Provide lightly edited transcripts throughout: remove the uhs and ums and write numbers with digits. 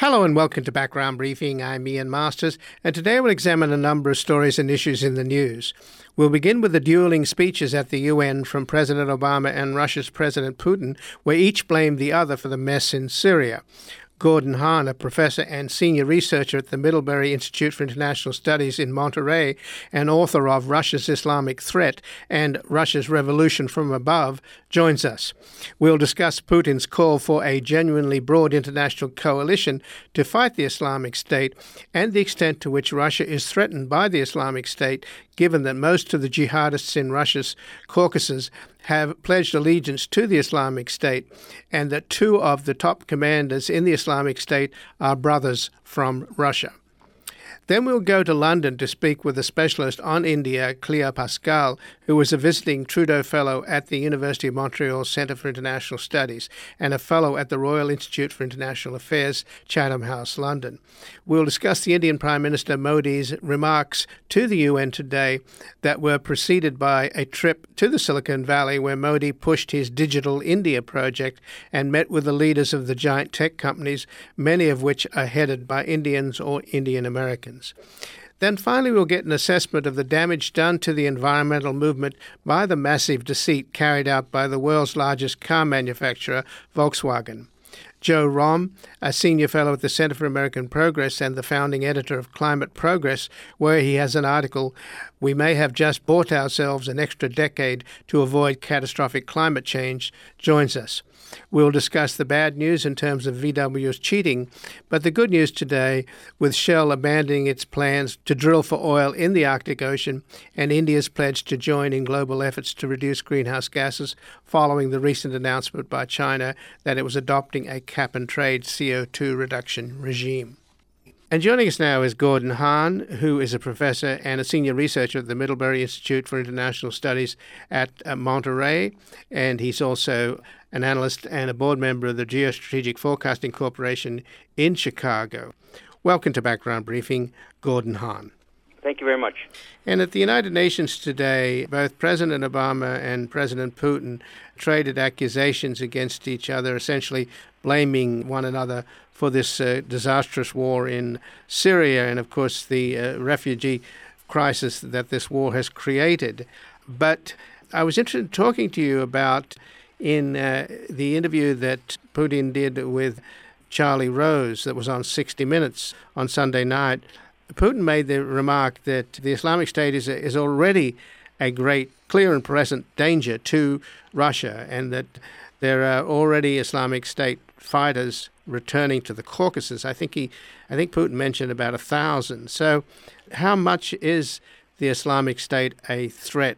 Hello and welcome to Background Briefing. I'm Ian Masters, and today we'll examine a number of stories and issues in the news. We'll begin with the dueling speeches at the UN from President Obama and Russia's President Putin, where each blamed the other for the mess in Syria. Gordon Hahn, a professor and senior researcher at the Middlebury Institute for International Studies in Monterey and author of Russia's Islamic Threat and Russia's Revolution from Above, joins us. We'll discuss Putin's call for a genuinely broad international coalition to fight the Islamic State and the extent to which Russia is threatened by the Islamic State, given that most of the jihadists in Russia's Caucasus have pledged allegiance to the Islamic State, and that two of the top commanders in the Islamic State are brothers from Russia. Then we'll go to London to speak with a specialist on India, Clea Pascal, who is a visiting Trudeau Fellow at the University of Montreal Centre for International Studies and a Fellow at the Royal Institute for International Affairs, Chatham House, London. We'll discuss the Indian Prime Minister Modi's remarks to the UN today that were preceded by a trip to the Silicon Valley where Modi pushed his Digital India project and met with the leaders of the giant tech companies, many of which are headed by Indians or Indian Americans. Then finally we'll get an assessment of the damage done to the environmental movement by the massive deceit carried out by the world's largest car manufacturer, Volkswagen. Joe Romm, a senior fellow at the Center for American Progress and the founding editor of Climate Progress, where he has an article, "We May Have Just Bought Ourselves an Extra Decade to Avoid Catastrophic Climate Change," joins us. We'll discuss the bad news in terms of VW's cheating, but the good news today with Shell abandoning its plans to drill for oil in the Arctic Ocean and India's pledge to join in global efforts to reduce greenhouse gases following the recent announcement by China that it was adopting a cap-and-trade CO2 reduction regime. And joining us now is Gordon Hahn, who is a professor and a senior researcher at the Middlebury Institute for International Studies at Monterey, and he's also an analyst and a board member of the Geostrategic Forecasting Corporation in Chicago. Welcome to Background Briefing, Gordon Hahn. Thank you very much. And at the United Nations today, both President Obama and President Putin traded accusations against each other, essentially blaming one another for this disastrous war in Syria and, of course, the refugee crisis that this war has created. But I was interested in talking to you about, in the interview that Putin did with Charlie Rose that was on 60 Minutes on Sunday night, Putin made the remark that the Islamic State is already a great, clear and present danger to Russia, and that there are already Islamic State fighters returning to the Caucasus. I think Putin mentioned about 1,000. So how much is the Islamic State a threat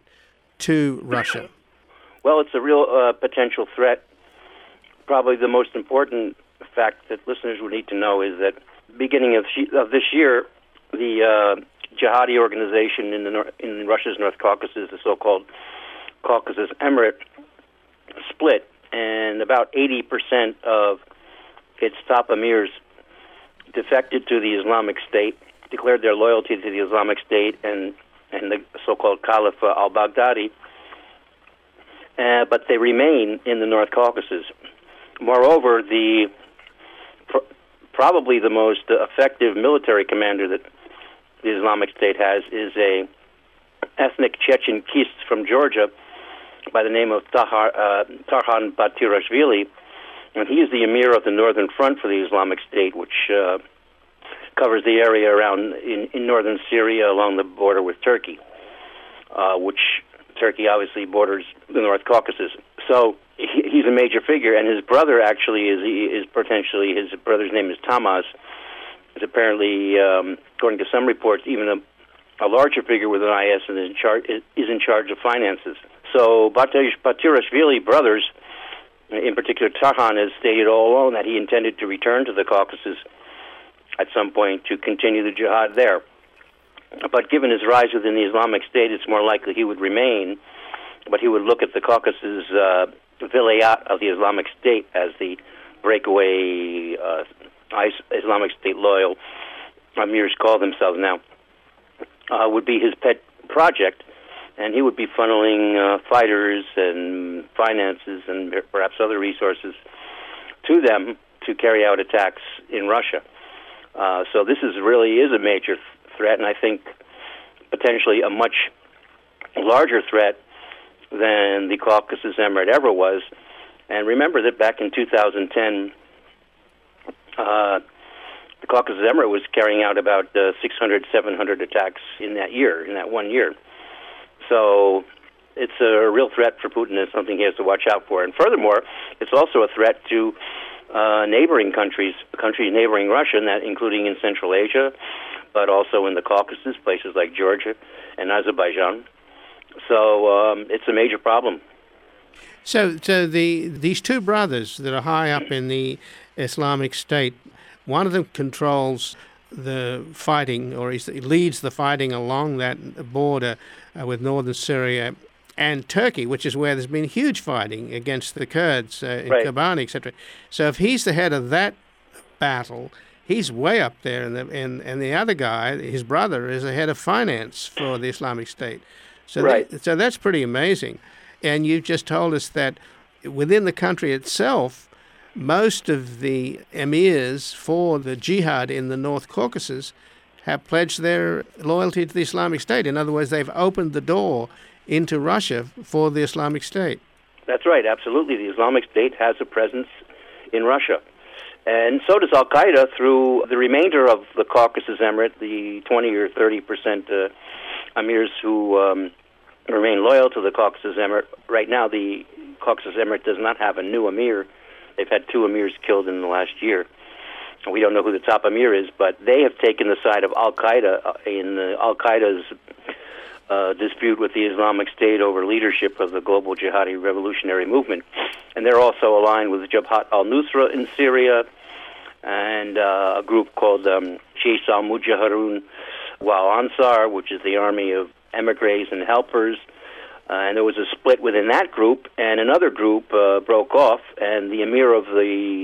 to Russia? Well, it's a real potential threat. Probably the most important fact that listeners would need to know is that beginning of this year, the jihadi organization in Russia's North Caucasus, the so-called Caucasus Emirate, split, and about 80% of its top emirs defected to the Islamic State, declared their loyalty to the Islamic State and the so-called Caliph al-Baghdadi, but they remain in the North Caucasus. Moreover, probably the most effective military commander that the Islamic State has is a ethnic Chechen Kist from Georgia by the name of Tarhan Batirashvili, and he is the emir of the Northern Front for the Islamic State, which covers the area around in northern Syria along the border with Turkey, which Turkey obviously borders the North Caucasus. So he's a major figure, and his brother actually is potentially, his brother's name is Tamaz, is apparently, according to some reports, even a larger figure within IS and is in charge of finances. So Batirashvili brothers, in particular Tarhan, has stated all along that he intended to return to the Caucasus at some point to continue the jihad there. But given his rise within the Islamic State, it's more likely he would remain, but he would look at the Caucasus vilayat of the Islamic State as the breakaway Islamic State loyal emirs call themselves now, would be his pet project, and he would be funneling fighters and finances and perhaps other resources to them to carry out attacks in Russia. So this really is a major threat, and I think potentially a much larger threat than the Caucasus Emirate ever was. And remember that back in 2010, the Caucasus Emirate was carrying out about 600, 700 attacks in that 1 year. So it's a real threat for Putin and something he has to watch out for. And furthermore, it's also a threat to neighboring countries neighboring Russia, and that including in Central Asia, but also in the Caucasus, places like Georgia and Azerbaijan. So it's a major problem. So these two brothers that are high up in the Islamic State, one of them controls the fighting, or he leads the fighting along that border with northern Syria and Turkey, which is where there's been huge fighting against the Kurds in Kobani, etc. So if he's the head of that battle, he's way up there, and the other guy, his brother, is the head of finance for the Islamic State. So so that's pretty amazing. And you just told us that within the country itself, most of the emirs for the jihad in the North Caucasus have pledged their loyalty to the Islamic State. In other words, they've opened the door into Russia for the Islamic State. That's right, absolutely. The Islamic State has a presence in Russia. And so does Al-Qaeda through the remainder of the Caucasus Emirate, the 20 or 30% emirs who remain loyal to the Caucasus Emirate. Right now, the Caucasus Emirate does not have a new emir. They've had 2 emirs killed in the last year. We don't know who the top emir is, but they have taken the side of Al-Qaeda in Al-Qaeda's dispute with the Islamic State over leadership of the global jihadi revolutionary movement. And they're also aligned with Jabhat al-Nusra in Syria and a group called Jaish al-Mujahideen wal Ansar, which is the army of emigres and helpers. And there was a split within that group, and another group broke off, and the emir of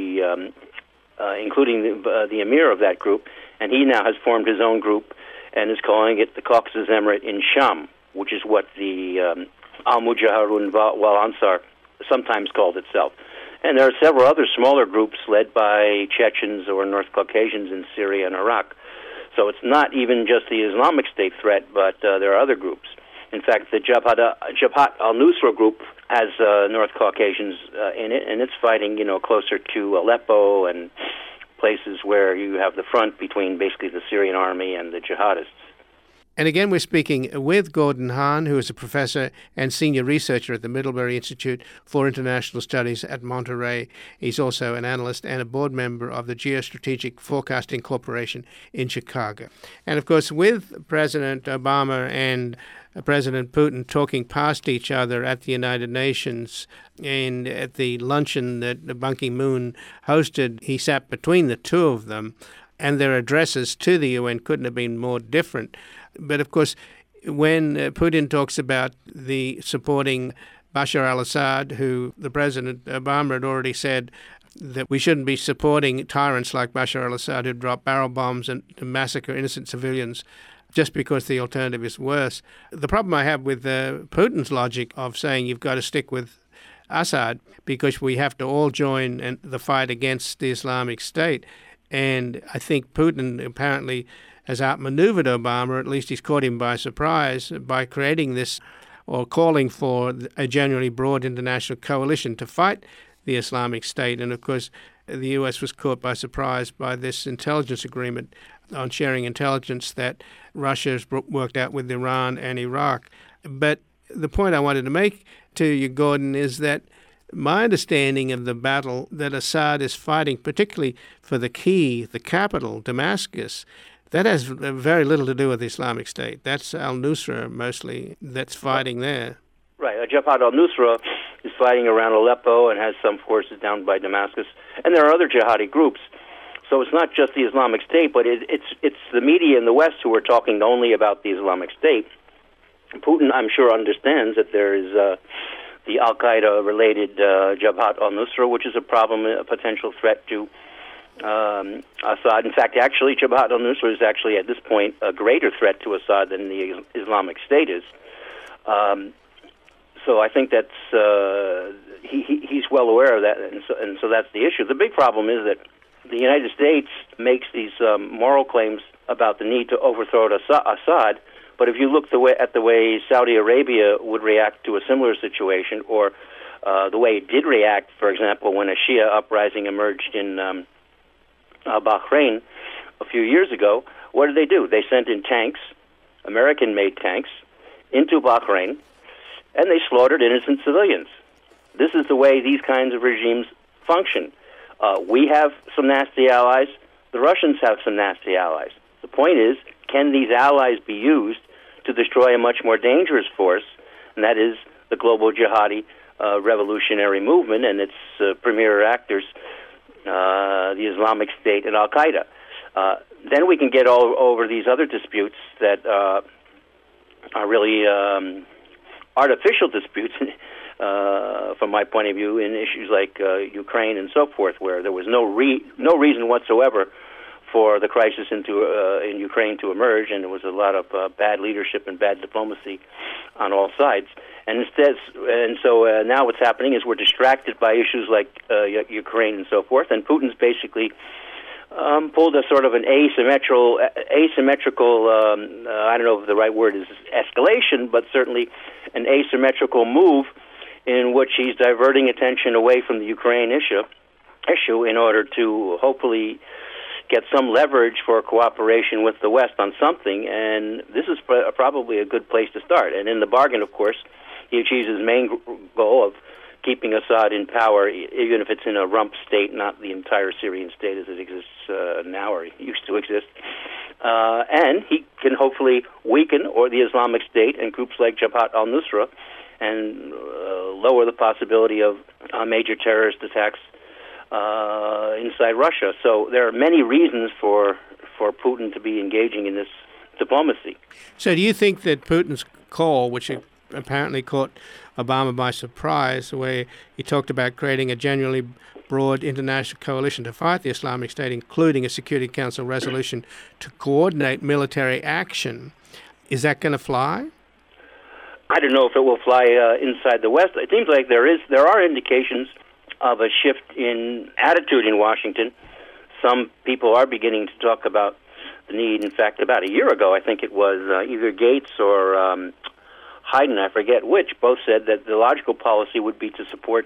including the emir of that group, and he now has formed his own group and is calling it the Caucasus Emirate in Sham, which is what the al-Mujahideen wal Ansar sometimes called itself. And there are several other smaller groups led by Chechens or North Caucasians in Syria and Iraq. So it's not even just the Islamic State threat, but there are other groups. In fact, the Jabhat al-Nusra group has North Caucasians in it, and it's fighting, closer to Aleppo and places where you have the front between basically the Syrian army and the jihadists. And again, we're speaking with Gordon Hahn, who is a professor and senior researcher at the Middlebury Institute for International Studies at Monterey. He's also an analyst and a board member of the Geostrategic Forecasting Corporation in Chicago. And of course, with President Obama and President Putin talking past each other at the United Nations and at the luncheon that Ban Ki-moon hosted, he sat between the two of them, and their addresses to the UN couldn't have been more different. But of course, when Putin talks about the supporting Bashar al-Assad, who the President Obama had already said that we shouldn't be supporting tyrants like Bashar al-Assad who drop barrel bombs and massacre innocent civilians just because the alternative is worse. The problem I have with Putin's logic of saying you've got to stick with Assad because we have to all join the fight against the Islamic State. And I think Putin apparently has outmaneuvered Obama, or at least he's caught him by surprise, by creating this or calling for a genuinely broad international coalition to fight the Islamic State. And of course, the U.S. was caught by surprise by this intelligence agreement on sharing intelligence that Russia has worked out with Iran and Iraq. But the point I wanted to make to you, Gordon, is that my understanding of the battle that Assad is fighting, particularly for the key, the capital, Damascus, that has very little to do with the Islamic State. That's al-Nusra mostly that's fighting there. Right. Jabhat al-Nusra is fighting around Aleppo and has some forces down by Damascus. And there are other jihadi groups. So it's not just the Islamic State, but it's the media in the West who are talking only about the Islamic State. Putin, I'm sure, understands that there is the Al-Qaeda-related Jabhat al-Nusra, which is a potential threat to Assad. In fact, actually, Jabhat al-Nusra is actually, at this point, a greater threat to Assad than the Islamic State is. So I think that's he's well aware of that, and so that's the issue. The big problem is that the United States makes these moral claims about the need to overthrow Assad, but if you look at the way Saudi Arabia would react to a similar situation, or the way it did react, for example, when a Shia uprising emerged in Bahrain a few years ago, what did they do? They sent in tanks, American-made tanks, into Bahrain, and they slaughtered innocent civilians. This is the way these kinds of regimes function. We have some nasty allies. The Russians have some nasty allies. The point is, can these allies be used to destroy a much more dangerous force, and that is the global jihadi revolutionary movement and its premier actors, the Islamic State and Al-Qaeda. Then we can get all over these other disputes that are really artificial disputes, from my point of view, in issues like Ukraine and so forth, where there was no reason whatsoever for the crisis in Ukraine to emerge, and there was a lot of bad leadership and bad diplomacy on all sides. And so now what's happening is we're distracted by issues like Ukraine and so forth, and Putin's basically pulled a sort of an asymmetrical, I don't know if the right word is escalation, but certainly an asymmetrical move in which he's diverting attention away from the Ukraine issue in order to hopefully get some leverage for cooperation with the West on something, and this is probably a good place to start. And in the bargain, of course, he achieves his main goal of keeping Assad in power, even if it's in a rump state, not the entire Syrian state as it exists now or used to exist. And he can hopefully weaken the Islamic State and groups like Jabhat al-Nusra and lower the possibility of major terrorist attacks inside Russia. So there are many reasons for Putin to be engaging in this diplomacy. So do you think that Putin's call, which apparently caught Obama by surprise, where he talked about creating a genuinely broad international coalition to fight the Islamic State, including a Security Council resolution to coordinate military action, is that going to fly? I don't know if it will fly inside the West. It seems like there are indications of a shift in attitude in Washington. Some people are beginning to talk about the need. In fact, about a year ago, I think it was either Gates or Hayden, I forget which, both said that the logical policy would be to support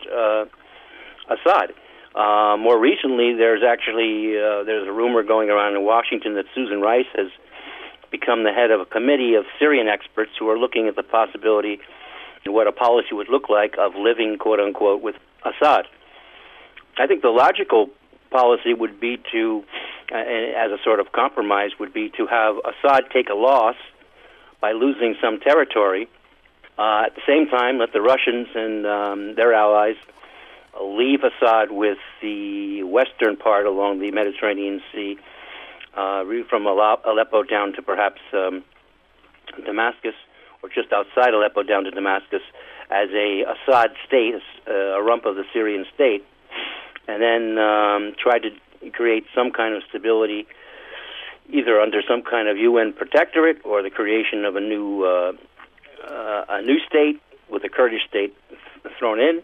Assad. More recently, there's a rumor going around in Washington that Susan Rice has become the head of a committee of Syrian experts who are looking at the possibility of what a policy would look like of living, quote-unquote, with Assad. I think the logical policy would be to, as a sort of compromise, would be to have Assad take a loss by losing some territory. At the same time, let the Russians and their allies leave Assad with the western part along the Mediterranean Sea, from Aleppo down to perhaps Damascus, or just outside Aleppo down to Damascus, as a Assad state, a rump of the Syrian state, and then try to create some kind of stability, either under some kind of UN protectorate or the creation of a new state with a Kurdish state thrown in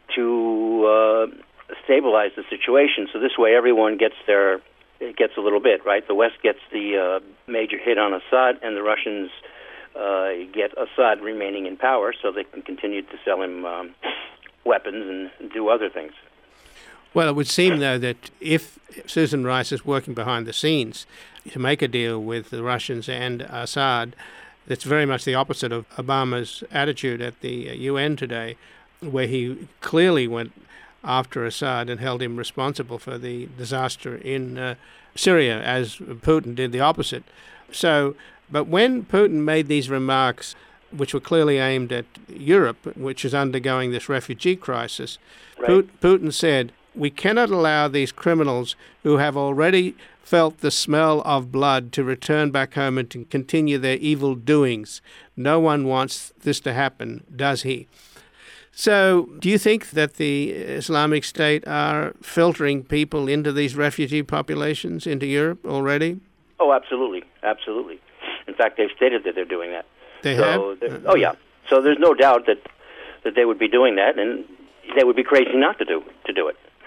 to stabilize the situation. So this way, everyone gets a little bit, right? The West gets the major hit on Assad, and the Russians get Assad remaining in power so they can continue to sell him weapons and do other things. Well, it would seem, though, that if Susan Rice is working behind the scenes to make a deal with the Russians and Assad, that's very much the opposite of Obama's attitude at the UN today, where he clearly went after Assad and held him responsible for the disaster in Syria, as Putin did the opposite. So, but when Putin made these remarks, which were clearly aimed at Europe, which is undergoing this refugee crisis, right, Putin said, "We cannot allow these criminals who have already felt the smell of blood to return back home and to continue their evil doings. No one wants this to happen, does he?" So do you think that the Islamic State are filtering people into these refugee populations into Europe already? Oh, absolutely. Absolutely. In fact, they've stated that they're doing that. They have? Oh, yeah. So there's no doubt that they would be doing that, and they would be crazy not to do it.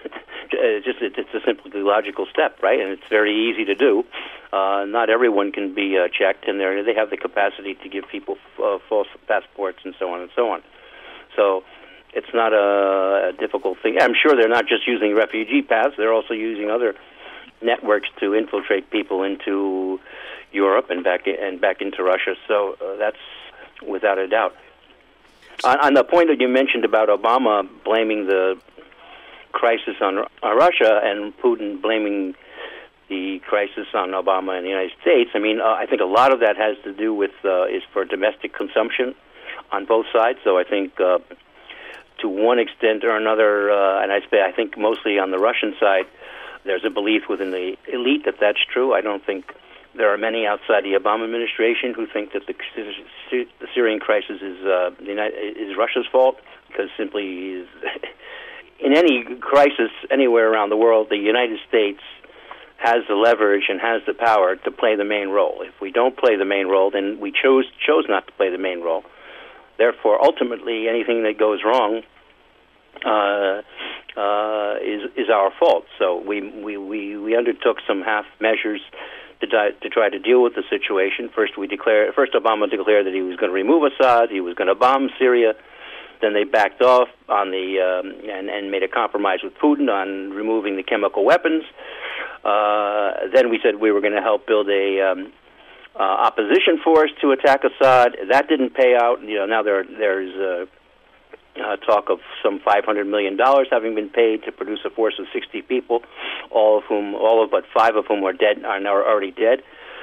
It's a simply logical step, right? And it's very easy to do. Not everyone can be checked, and they have the capacity to give people false passports and so on and so on. So it's not a difficult thing. I'm sure they're not just using refugee paths; they're also using other networks to infiltrate people into Europe and back into Russia. So that's without a doubt. On the point that you mentioned about Obama blaming the crisis on Russia and Putin blaming the crisis on Obama and the United States, I mean, I think a lot of that has to do with is for domestic consumption on both sides. So I think to one extent or another, and I think mostly on the Russian side, there's a belief within the elite that that's true. I don't think there are many outside the Obama administration who think that the Syrian crisis is Russia's fault, because simply in any crisis anywhere around the world, the United States has the leverage and has the power to play the main role. If we don't play the main role, then we chose not to play the main role. Therefore, ultimately, anything that goes wrong is our fault. So we undertook some half measures to try to deal with the situation. First, Obama declared that he was going to remove Assad, he was going to bomb Syria. Then they backed off on and made a compromise with Putin on removing the chemical weapons. Then we said we were going to help build a opposition force to attack Assad. That didn't pay out. Now there's talk of some $500 million having been paid to produce a force of 60 people, all of but 5 of whom are already dead.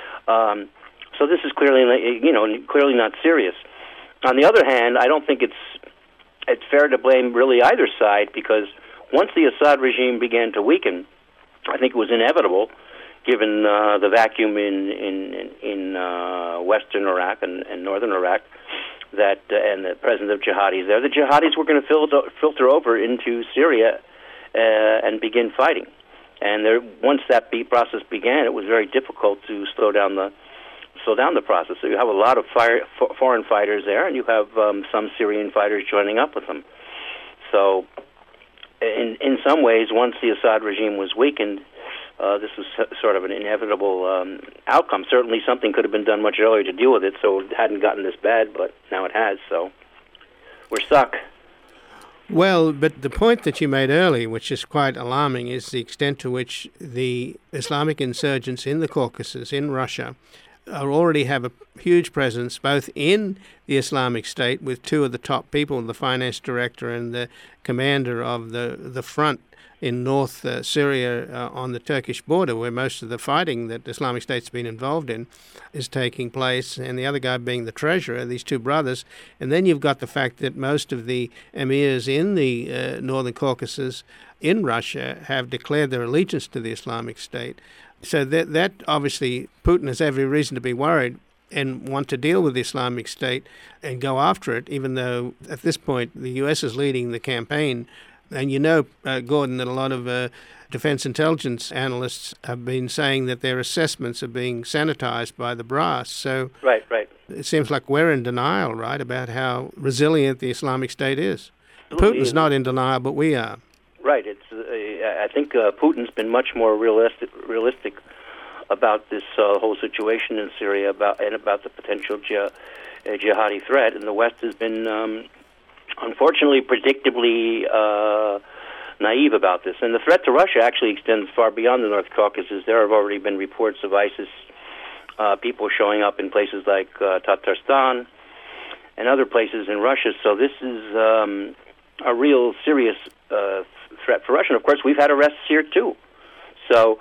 So this is clearly not serious. On the other hand, I don't think it's fair to blame really either side, because once the Assad regime began to weaken, I think it was inevitable, given the vacuum in western Iraq and northern Iraq, and the presence of jihadis there, the jihadis were going to filter over into Syria and begin fighting. And once that process began, it was very difficult to slow down the process. So you have a lot of foreign fighters there, and you have some Syrian fighters joining up with them. So in some ways, once the Assad regime was weakened, this was sort of an inevitable outcome. Certainly something could have been done much earlier to deal with it, so it hadn't gotten this bad, but now it has, so we're stuck. Well, but the point that you made earlier, which is quite alarming, is the extent to which the Islamic insurgents in the Caucasus, in Russia, already have a huge presence both in the Islamic State, with 2 of the top people, the finance director and the commander of the front in North Syria on the Turkish border, where most of the fighting that Islamic State's been involved in is taking place, and the other guy being the treasurer, these 2 brothers. And then you've got the fact that most of the emirs in the Northern Caucasus in Russia have declared their allegiance to the Islamic State. So that obviously Putin has every reason to be worried and want to deal with the Islamic State and go after it, even though at this point the U.S. is leading the campaign. And Gordon, that a lot of defense intelligence analysts have been saying that their assessments are being sanitized by the brass. So right. It seems like we're in denial, right, about how resilient the Islamic State is. Putin's not in denial, but we are. Right. I think Putin's been much more realistic about this whole situation in Syria about the potential jihadi threat, and the West has been unfortunately predictably naive about this. And the threat to Russia actually extends far beyond the North Caucasus. There have already been reports of ISIS people showing up in places like Tatarstan and other places in Russia. So this is a real serious threat for Russia. And of course, we've had arrests here too. So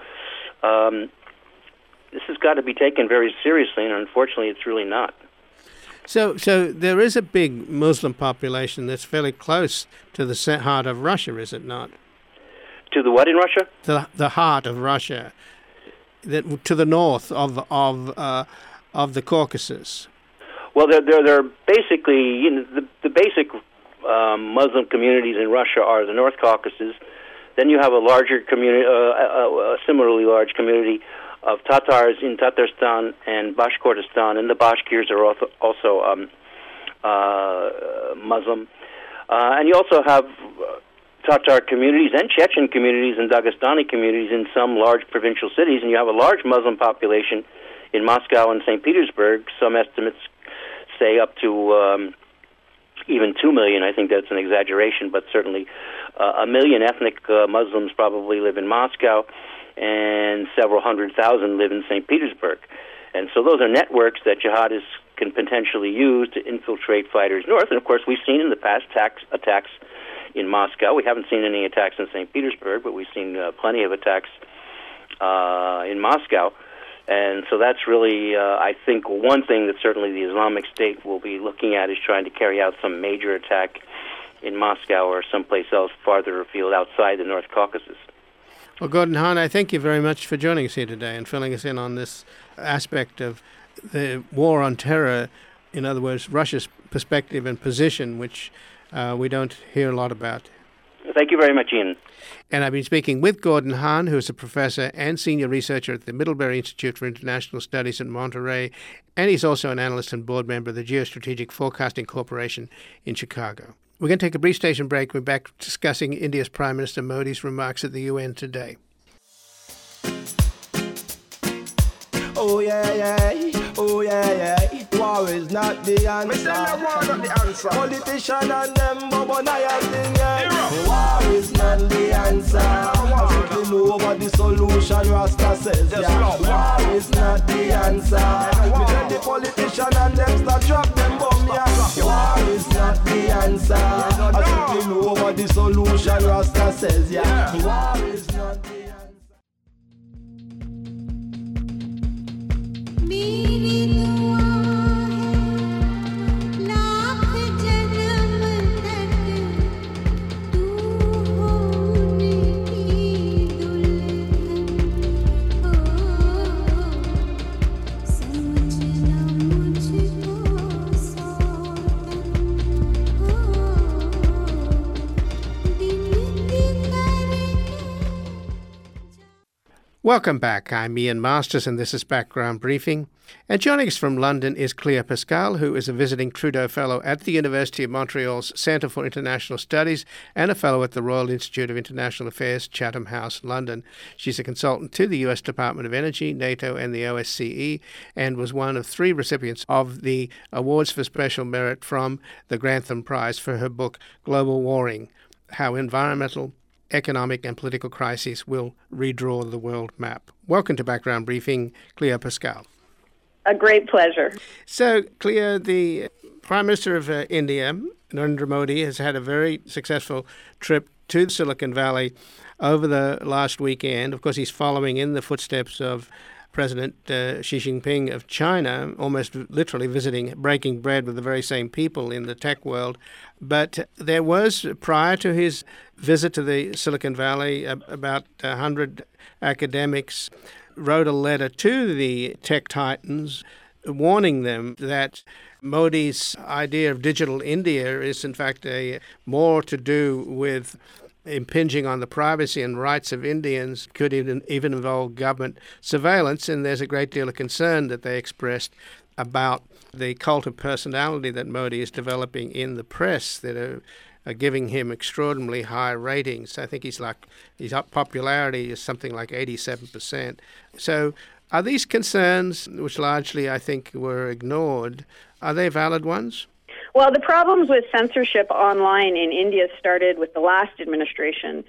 this has got to be taken very seriously, and unfortunately, it's really not. So there is a big Muslim population that's fairly close to the heart of Russia, is it not? To the what in Russia? The heart of Russia, to the north of the Caucasus. Well, they're basically the basic Muslim communities in Russia are the North Caucasus. Then you have a larger community, a similarly large community of Tatars in Tatarstan and Bashkortostan, and the Bashkirs are also Muslim. And you also have Tatar communities and Chechen communities and Dagestani communities in some large provincial cities, and you have a large Muslim population in Moscow and St. Petersburg. Some estimates say up to even 2 million. I think that's an exaggeration, but certainly 1 million ethnic Muslims probably live in Moscow, and several 100,000 live in St. Petersburg. And so those are networks that jihadists can potentially use to infiltrate fighters north. And, of course, we've seen in the past attacks in Moscow. We haven't seen any attacks in St. Petersburg, but we've seen plenty of attacks in Moscow. And so that's really, I think, one thing that certainly the Islamic State will be looking at is trying to carry out some major attack in Moscow or someplace else farther afield outside the North Caucasus. Well, Gordon Hahn, I thank you very much for joining us here today and filling us in on this aspect of the war on terror, in other words, Russia's perspective and position, which we don't hear a lot about. Thank you very much, Ian. And I've been speaking with Gordon Hahn, who is a professor and senior researcher at the Middlebury Institute for International Studies in Monterey, and he's also an analyst and board member of the Geostrategic Forecasting Corporation in Chicago. We're going to take a brief station break. We're back discussing India's Prime Minister Modi's remarks at the UN today. Oh yeah, yeah, oh yeah, yeah. War is not the answer. Politician and them, but I have thing, yeah. War is not the answer. I simply know what the solution Rasta says, yeah. War is not the answer. Me tell the politician and them start drop them bomb, yeah. War is not the answer. I simply know what the solution Rasta says, yeah. War is not the answer. Welcome back. I'm Ian Masters, and this is Background Briefing. And joining us from London is Claire Pascal, who is a visiting Trudeau Fellow at the University of Montreal's Centre for International Studies and a Fellow at the Royal Institute of International Affairs, Chatham House, London. She's a consultant to the U.S. Department of Energy, NATO, and the OSCE, and was one of 3 recipients of the Awards for Special Merit from the Grantham Prize for her book, Global Warming: How Environmental, Economic and Political Crises Will Redraw the World Map. Welcome to Background Briefing, Claire Pascal. A great pleasure. So, Claire, the Prime Minister of India, Narendra Modi, has had a very successful trip to Silicon Valley over the last weekend. Of course, he's following in the footsteps of President Xi Jinping of China, almost literally breaking bread with the very same people in the tech world. But there was, prior to his visit to the Silicon Valley, about 100 academics wrote a letter to the tech titans warning them that Modi's idea of digital India is in fact more to do with impinging on the privacy and rights of Indians, could even involve government surveillance, and there's a great deal of concern that they expressed about the cult of personality that Modi is developing in the press that are giving him extraordinarily high ratings. I think his popularity is something like 87%. So are these concerns, which largely I think were ignored, are they valid ones? Well, the problems with censorship online in India started with the last administration.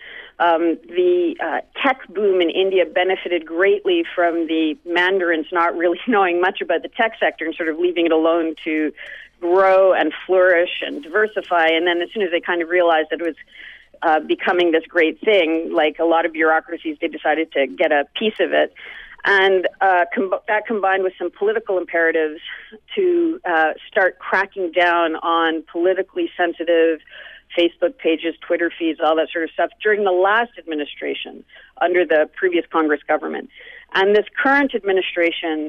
The tech boom in India benefited greatly from the Mandarins not really knowing much about the tech sector and sort of leaving it alone to grow and flourish and diversify. And then as soon as they kind of realized that it was becoming this great thing, like a lot of bureaucracies, they decided to get a piece of it. And that combined with some political imperatives to start cracking down on politically sensitive Facebook pages, Twitter feeds, all that sort of stuff during the last administration under the previous Congress government. And this current administration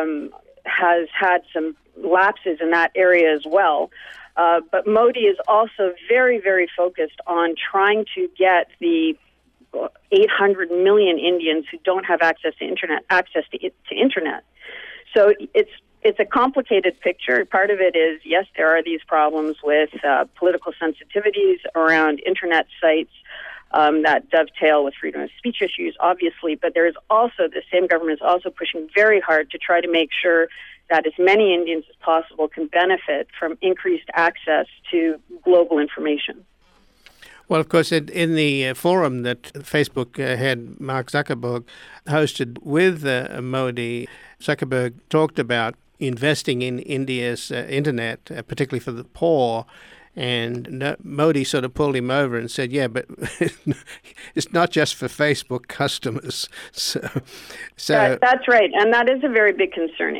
has had some lapses in that area as well. But Modi is also very, very focused on trying to get the 800 million Indians who don't have access to internet. So it's a complicated picture. Part of it is, yes, there are these problems with political sensitivities around internet sites, that dovetail with freedom of speech issues, obviously. But there is also, the same government is also pushing very hard to try to make sure that as many Indians as possible can benefit from increased access to global information. Well, of course, in the forum that Facebook head Mark Zuckerberg hosted with Modi, Zuckerberg talked about investing in India's internet, particularly for the poor. And Modi sort of pulled him over and said, yeah, but it's not just for Facebook customers. So that's right. And that is a very big concern.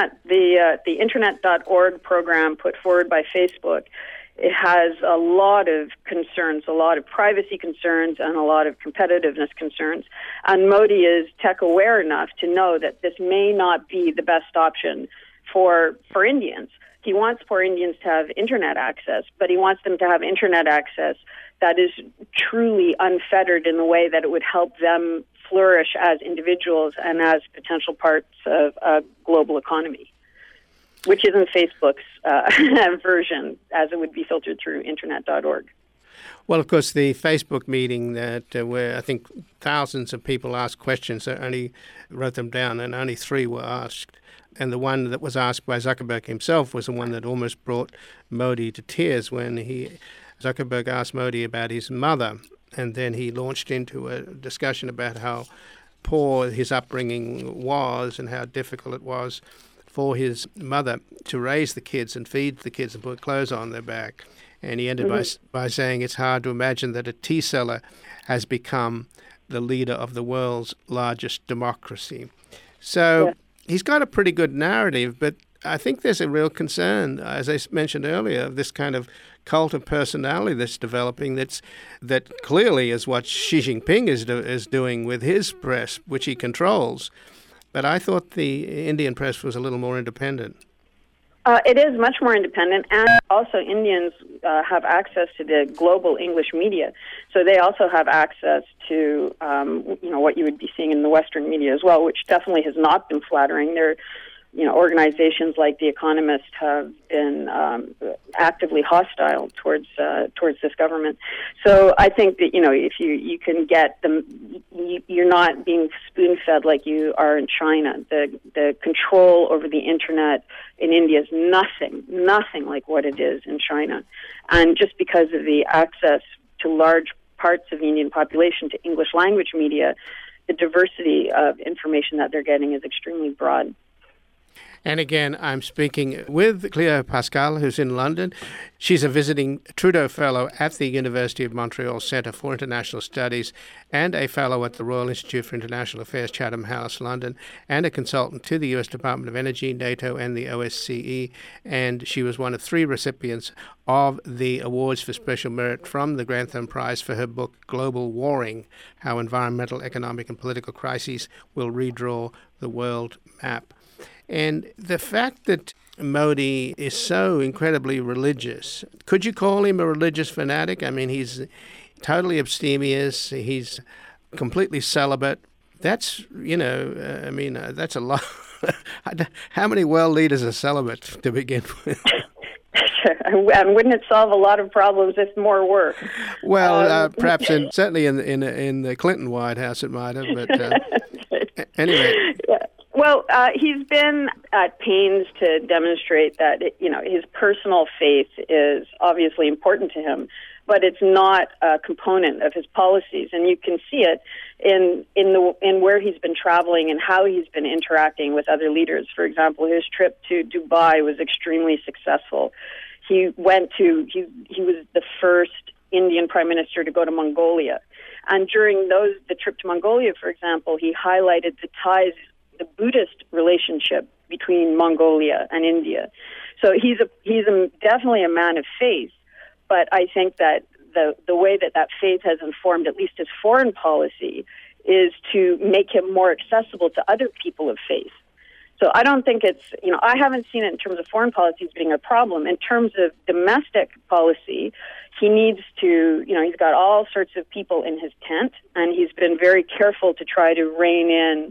The Internet.org program put forward by Facebook, it has a lot of concerns, a lot of privacy concerns, and a lot of competitiveness concerns. And Modi is tech aware enough to know that this may not be the best option for Indians. He wants poor Indians to have internet access, but he wants them to have internet access that is truly unfettered in the way that it would help them flourish as individuals and as potential parts of a global economy, which isn't Facebook's version, as it would be filtered through Internet.org. Well, of course, the Facebook meeting where I think thousands of people asked questions, I only wrote them down, and only 3 were asked. And the one that was asked by Zuckerberg himself was the one that almost brought Modi to tears when Zuckerberg asked Modi about his mother, and then he launched into a discussion about how poor his upbringing was and how difficult it was for his mother to raise the kids and feed the kids and put clothes on their back. And he ended by saying it's hard to imagine that a tea seller has become the leader of the world's largest democracy. So he's got a pretty good narrative, but I think there's a real concern, as I mentioned earlier, of this kind of cult of personality that's developing that clearly is what Xi Jinping is doing with his press, which he controls. But I thought the Indian press was a little more independent. It is much more independent, and also Indians have access to the global English media, so they also have access to what you would be seeing in the Western media as well, which definitely has not been flattering. Organizations like The Economist have been actively hostile towards this government. So I think that if you can get them, you're not being spoon-fed like you are in China. The control over the internet in India is nothing like what it is in China, and just because of the access to large parts of the Indian population to English language media, the diversity of information that they're getting is extremely broad. And again, I'm speaking with Cleo Pascal, who's in London. She's a visiting Trudeau Fellow at the University of Montreal Centre for International Studies and a Fellow at the Royal Institute for International Affairs, Chatham House, London, and a consultant to the U.S. Department of Energy, NATO, and the OSCE. And she was one of 3 recipients of the Awards for Special Merit from the Grantham Prize for her book, Global Warring, How Environmental, Economic, and Political Crises Will Redraw the World Map. And the fact that Modi is so incredibly religious, could you call him a religious fanatic? I mean, he's totally abstemious. He's completely celibate. That's, that's a lot. How many world leaders are celibate to begin with? And wouldn't it solve a lot of problems if more were? Well, perhaps certainly in the Clinton White House it might have, but anyway. Yeah. Well, he's been at pains to demonstrate that his personal faith is obviously important to him, but it's not a component of his policies, and you can see it in where he's been traveling and how he's been interacting with other leaders. For example, his trip to Dubai was extremely successful. He was the first Indian prime minister to go to Mongolia, and during the trip to Mongolia, for example, he highlighted the Buddhist relationship between Mongolia and India. So he's definitely a man of faith, but I think that the way that faith has informed at least his foreign policy is to make him more accessible to other people of faith. So I don't think I haven't seen it in terms of foreign policy as being a problem. In terms of domestic policy, he needs to, he's got all sorts of people in his tent, and he's been very careful to try to rein in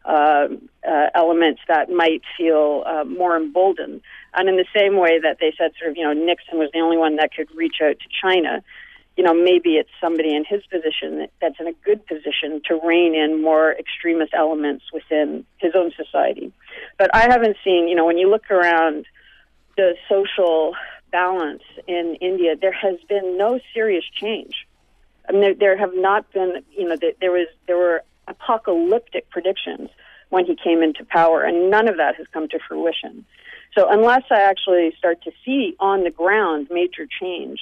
elements that might feel more emboldened. And in the same way that they said Nixon was the only one that could reach out to China, maybe it's somebody in his position that's in a good position to rein in more extremist elements within his own society. But I haven't seen, when you look around the social balance in India, there has been no serious change. I mean, there have not been, there were apocalyptic predictions when he came into power, and none of that has come to fruition. So unless I actually start to see on the ground major change,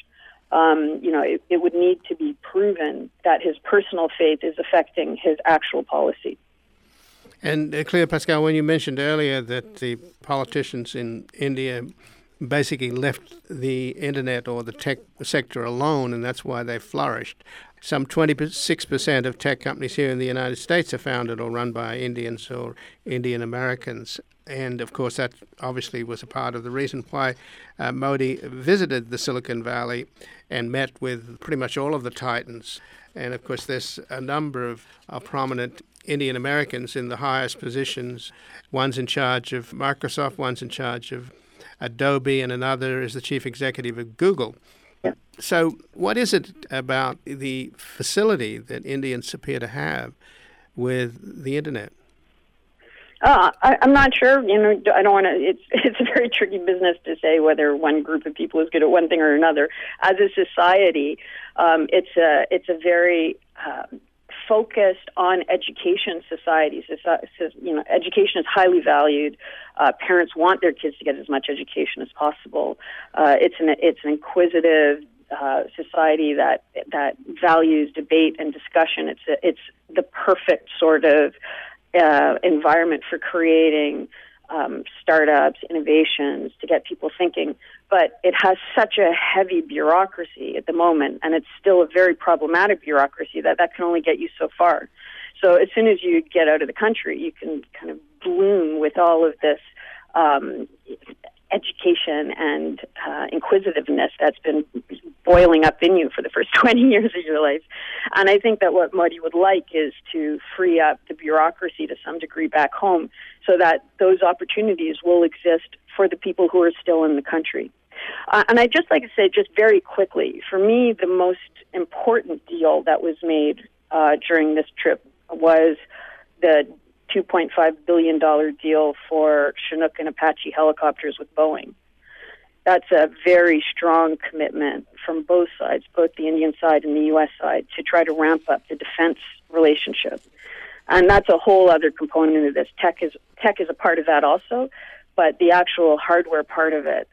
it would need to be proven that his personal faith is affecting his actual policy. And Claire Pascal, when you mentioned earlier that the politicians in India basically left the internet or the tech sector alone, and that's why they flourished. Some 26% of tech companies here in the United States are founded or run by Indians or Indian Americans. And, of course, that obviously was a part of the reason why Modi visited the Silicon Valley and met with pretty much all of the titans. And, of course, there's a number of prominent Indian Americans in the highest positions. One's in charge of Microsoft, one's in charge of Adobe, and another is the chief executive of Google. So what is it about the facility that Indians appear to have with the internet? I'm not sure. I don't want to. It's a very tricky business to say whether one group of people is good at one thing or another. As a society, it's a very focused on education society. Education is highly valued. Parents want their kids to get as much education as possible. It's an inquisitive society that values debate and discussion. It's the perfect sort of environment for creating startups, innovations, to get people thinking. But it has such a heavy bureaucracy at the moment, and it's still a very problematic bureaucracy that can only get you so far. So as soon as you get out of the country, you can kind of bloom with all of this education and inquisitiveness that's been boiling up in you for the first 20 years of your life. And I think that what Modi would like is to free up the bureaucracy to some degree back home so that those opportunities will exist for the people who are still in the country. And I'd just like to say, just very quickly, for me, the most important deal that was made during this trip was the $2.5 billion deal for Chinook and Apache helicopters with Boeing. That's a very strong commitment from both sides, both the Indian side and the U.S. side, to try to ramp up the defense relationship. And that's a whole other component of this. Tech is a part of that also, but the actual hardware part of it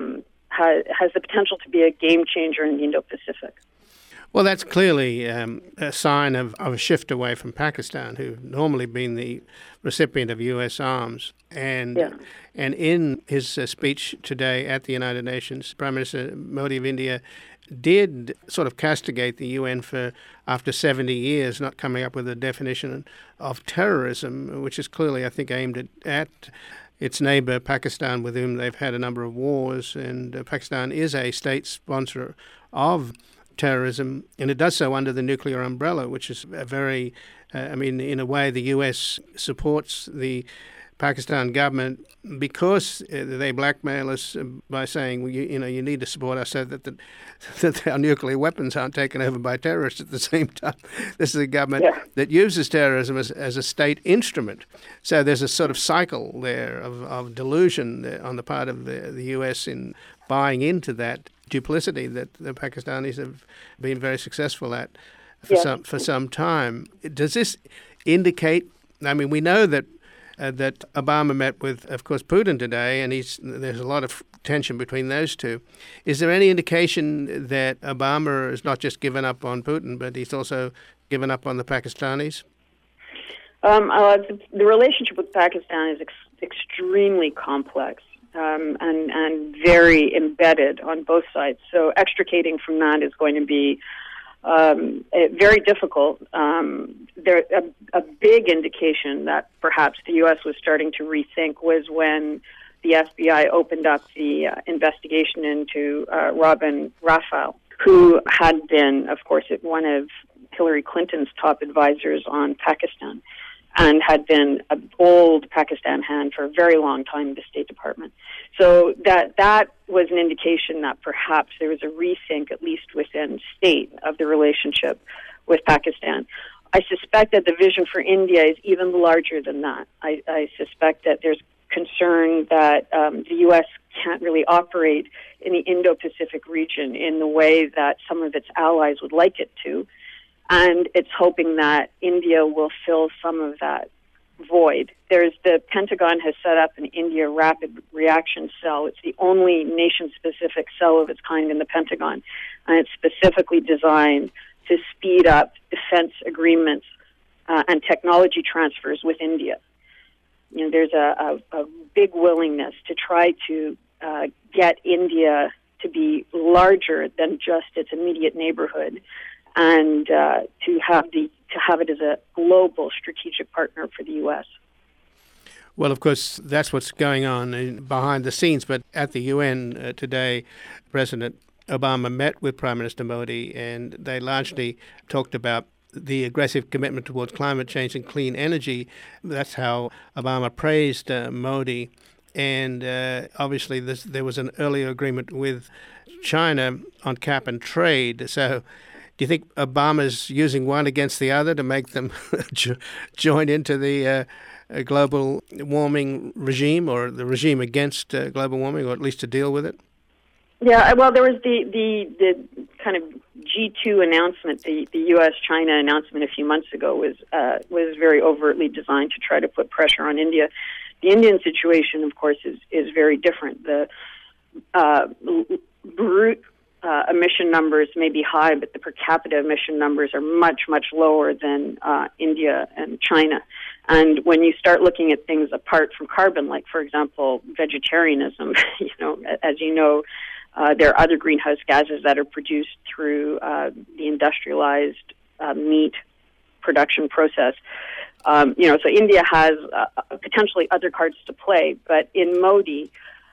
has the potential to be a game changer in the Indo-Pacific. Well, that's clearly a sign of a shift away from Pakistan, who've normally been the recipient of U.S. arms. And in his speech today at the United Nations, Prime Minister Modi of India did sort of castigate the UN for, after 70 years, not coming up with a definition of terrorism, which is clearly, I think, aimed at its neighbor, Pakistan, with whom they've had a number of wars. And Pakistan is a state sponsor of terrorism, and it does so under the nuclear umbrella, which is a very, in a way, the U.S. supports the Pakistan government because they blackmail us by saying, you need to support us so that our nuclear weapons aren't taken over by terrorists at the same time. This is a government that uses terrorism as a state instrument. So there's a sort of cycle there of delusion on the part of the U.S. in buying into that duplicity that the Pakistanis have been very successful at for some time. Does this indicate? We know that Obama met with, of course, Putin today, and there's a lot of tension between those two. Is there any indication that Obama has not just given up on Putin, but he's also given up on the Pakistanis? The relationship with Pakistan is extremely complex. And very embedded on both sides. So extricating from that is going to be very difficult. There a big indication that perhaps the U.S. was starting to rethink was when the FBI opened up the investigation into Robin Raphael, who had been, of course, one of Hillary Clinton's top advisors on Pakistan. and had been a bold Pakistan hand for a very long time in the State Department. So that was an indication that perhaps there was a rethink, at least within state, of the relationship with Pakistan. I suspect that the vision for India is even larger than that. I suspect that there's concern that the U.S. can't really operate in the Indo-Pacific region in the way that some of its allies would like it to. And it's hoping that India will fill some of that void. The Pentagon has set up an India Rapid Reaction Cell. It's the only nation-specific cell of its kind in the Pentagon, and it's specifically designed to speed up defense agreements and technology transfers with India. You know, there's a big willingness to try to get India to be larger than just its immediate neighborhood, and to have it as a global strategic partner for the U.S. Well, of course, that's what's going on behind the scenes. But at the UN today, President Obama met with Prime Minister Modi, and they largely talked about the aggressive commitment towards climate change and clean energy. That's how Obama praised Modi. And obviously there was an earlier agreement with China on cap and trade. So do you think Obama's using one against the other to make them join into the global warming regime, or the regime against global warming, or at least to deal with it? Yeah, well, there was the kind of G2 announcement, the U.S.-China announcement a few months ago was very overtly designed to try to put pressure on India. The Indian situation, of course, is very different. The brute emission numbers may be high, but the per capita emission numbers are much, much lower than India and China. And when you start looking at things apart from carbon, like, for example, vegetarianism, as you know, there are other greenhouse gases that are produced through the industrialized meat production process. So India has potentially other cards to play, but in Modi,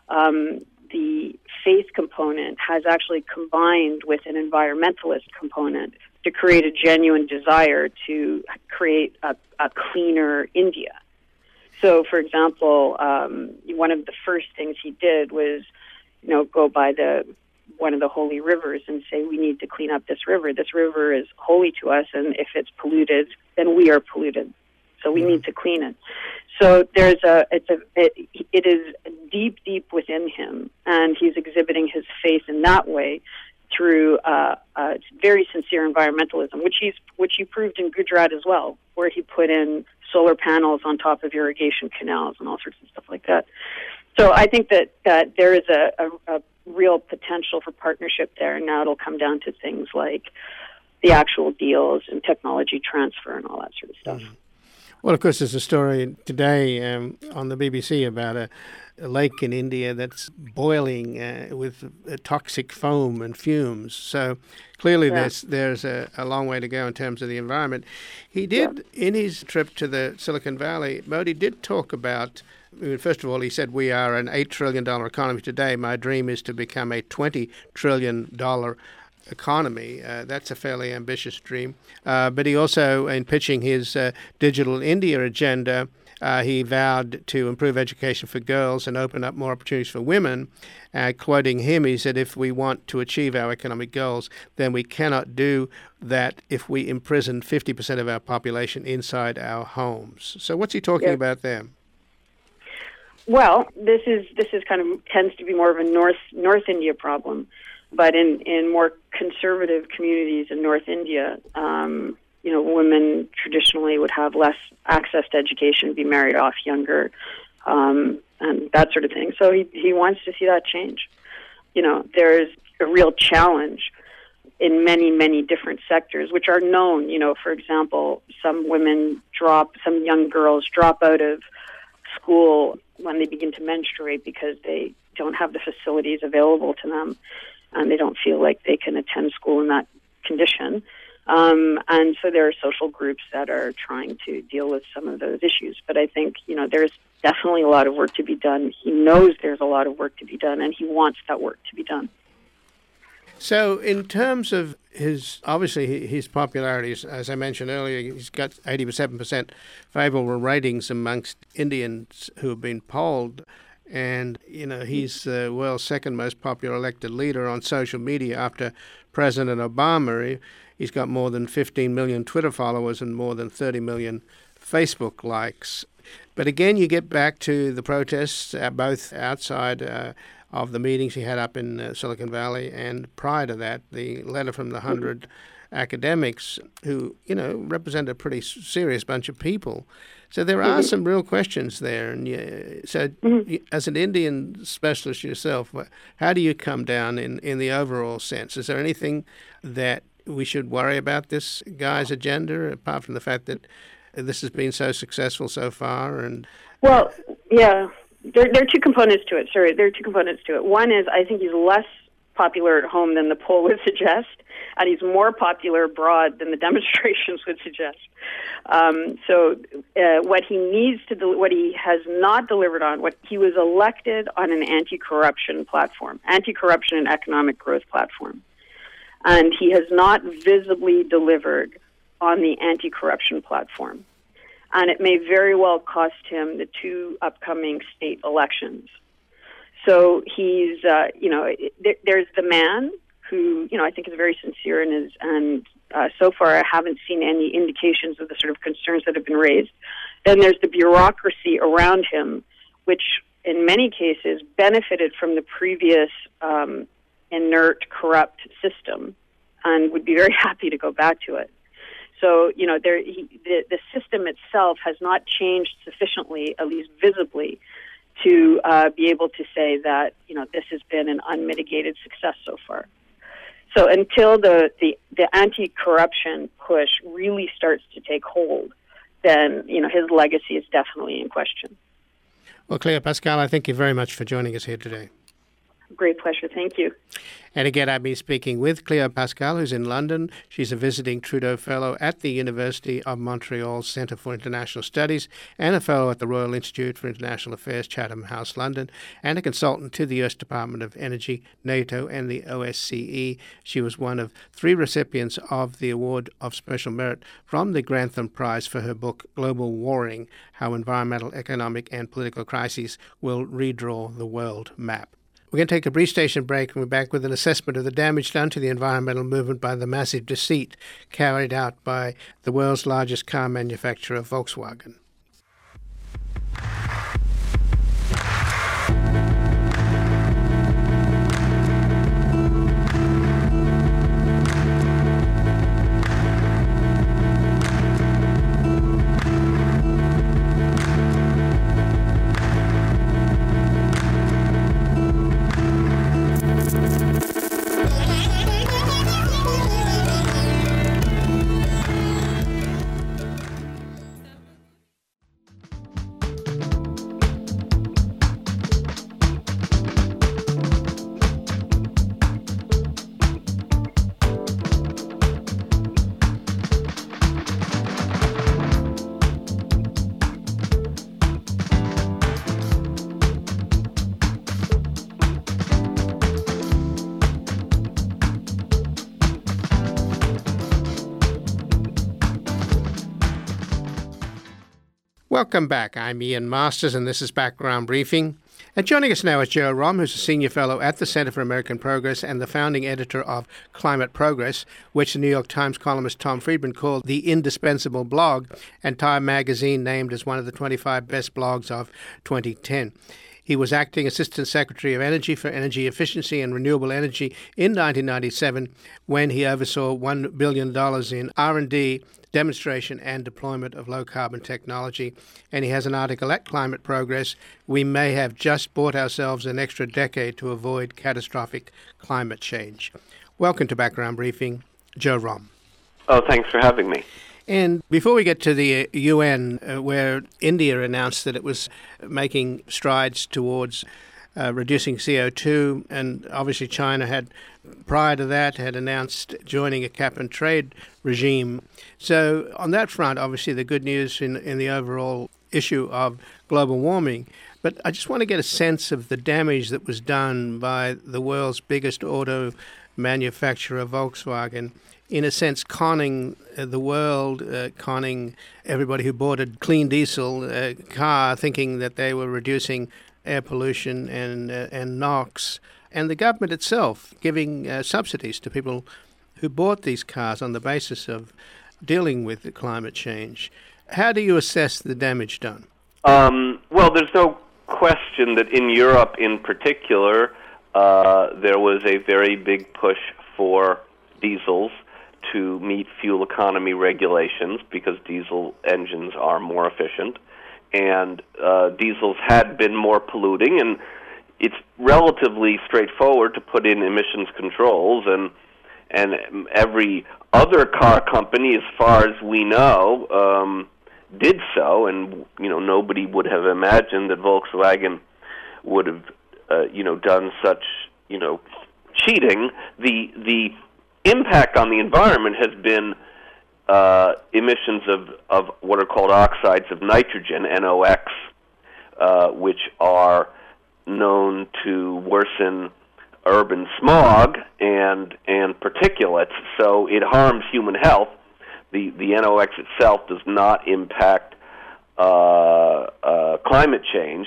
the faith component has actually combined with an environmentalist component to create a genuine desire to create a cleaner India. So, for example, one of the first things he did was, go by one of the holy rivers and say, we need to clean up this river. This river is holy to us, and if it's polluted, then we are polluted. So we need to clean it. So it is deep within him, and he's exhibiting his faith in that way through very sincere environmentalism, which he proved in Gujarat as well, where he put in solar panels on top of irrigation canals and all sorts of stuff like that. So I think that there is a real potential for partnership there, and now it'll come down to things like the actual deals and technology transfer and all that sort of stuff. Mm-hmm. Well, of course, there's a story today on the BBC about a lake in India that's boiling with toxic foam and fumes. So clearly there's a long way to go in terms of the environment. He did, in his trip to the Silicon Valley, Modi did talk about, first of all, he said, we are an $8 trillion economy today. My dream is to become a $20 trillion economy. That's a fairly ambitious dream. But he also, in pitching his Digital India agenda, he vowed to improve education for girls and open up more opportunities for women. Quoting him, he said, if we want to achieve our economic goals, then we cannot do that if we imprison 50% of our population inside our homes. So what's he talking about there? Well, this is kind of tends to be more of a North India problem. But in more conservative communities in North India, women traditionally would have less access to education, be married off younger, and that sort of thing. So he wants to see that change. There's a real challenge in many, many different sectors, which are known. For example, some young girls drop out of school when they begin to menstruate because they don't have the facilities available to them, and they don't feel like they can attend school in that condition. And so there are social groups that are trying to deal with some of those issues. But I think, there's definitely a lot of work to be done. He knows there's a lot of work to be done, and he wants that work to be done. So in terms of his popularity, as I mentioned earlier, he's got 87% favourable ratings amongst Indians who have been polled. And, he's the world's second most popular elected leader on social media after President Obama. He's got more than 15 million Twitter followers and more than 30 million Facebook likes. But again, you get back to the protests, both outside of the meetings he had up in Silicon Valley, and prior to that, the letter from the 100 academics who, represent a pretty serious bunch of people. So there are some real questions there. And as an Indian specialist yourself, how do you come down in the overall sense? Is there anything that we should worry about this guy's agenda, apart from the fact that this has been so successful so far? And well, yeah, there are two components to it. There are two components to it. One is I think he's less popular at home than the poll would suggest, and he's more popular abroad than the demonstrations would suggest. So what he needs to, what he has not delivered on, what he was elected on an anti-corruption platform, anti-corruption and economic growth platform, and he has not visibly delivered on the anti-corruption platform. And it may very well cost him the two upcoming state elections. So he's, there's the man who, I think is very sincere and so far I haven't seen any indications of the sort of concerns that have been raised. Then there's the bureaucracy around him, which in many cases benefited from the previous inert, corrupt system and would be very happy to go back to it. So, the system itself has not changed sufficiently, at least visibly, to be able to say that, this has been an unmitigated success so far. So until the anti-corruption push really starts to take hold, then, his legacy is definitely in question. Well, Cleo Pascal, I thank you very much for joining us here today. Great pleasure. Thank you. And again, I've been speaking with Cleo Pascal, who's in London. She's a visiting Trudeau Fellow at the University of Montreal Centre for International Studies and a Fellow at the Royal Institute for International Affairs, Chatham House, London, and a consultant to the U.S. Department of Energy, NATO, and the OSCE. She was one of 3 recipients of the Award of Special Merit from the Grantham Prize for her book, Global Warring: How Environmental, Economic, and Political Crises Will Redraw the World Map. We're going to take a brief station break, and we're back with an assessment of the damage done to the environmental movement by the massive deceit carried out by the world's largest car manufacturer, Volkswagen. Welcome back. I'm Ian Masters, and this is Background Briefing. And joining us now is Joe Romm, who's a senior fellow at the Center for American Progress and the founding editor of Climate Progress, which the New York Times columnist Tom Friedman called the indispensable blog, and Time magazine named as one of the 25 best blogs of 2010. He was acting Assistant Secretary of Energy for Energy Efficiency and Renewable Energy in 1997 when he oversaw $1 billion in R&D, demonstration and deployment of low-carbon technology. And he has an article at Climate Progress, "We may have just bought ourselves an extra decade to avoid catastrophic climate change." Welcome to Background Briefing, Joe Romm. Oh, thanks for having me. And before we get to the UN, where India announced that it was making strides towards reducing CO2, and obviously China had, prior to that, had announced joining a cap-and-trade regime. So on that front, obviously the good news in the overall issue of global warming. But I just want to get a sense of the damage that was done by the world's biggest auto manufacturer Volkswagen, in a sense conning the world, conning everybody who bought a clean diesel car, thinking that they were reducing air pollution and NOx, and the government itself giving subsidies to people who bought these cars on the basis of dealing with the climate change. How do you assess the damage done? Well, there's no question that in Europe in particular, there was a very big push for diesels to meet fuel economy regulations because diesel engines are more efficient, and diesels had been more polluting, and it's relatively straightforward to put in emissions controls, and every other car company, as far as we know, did so, and nobody would have imagined that Volkswagen would have done such cheating. The impact on the environment has been emissions of what are called oxides of nitrogen, NOx, which are known to worsen urban smog and particulates, so it harms human health. The NOx itself does not impact climate change.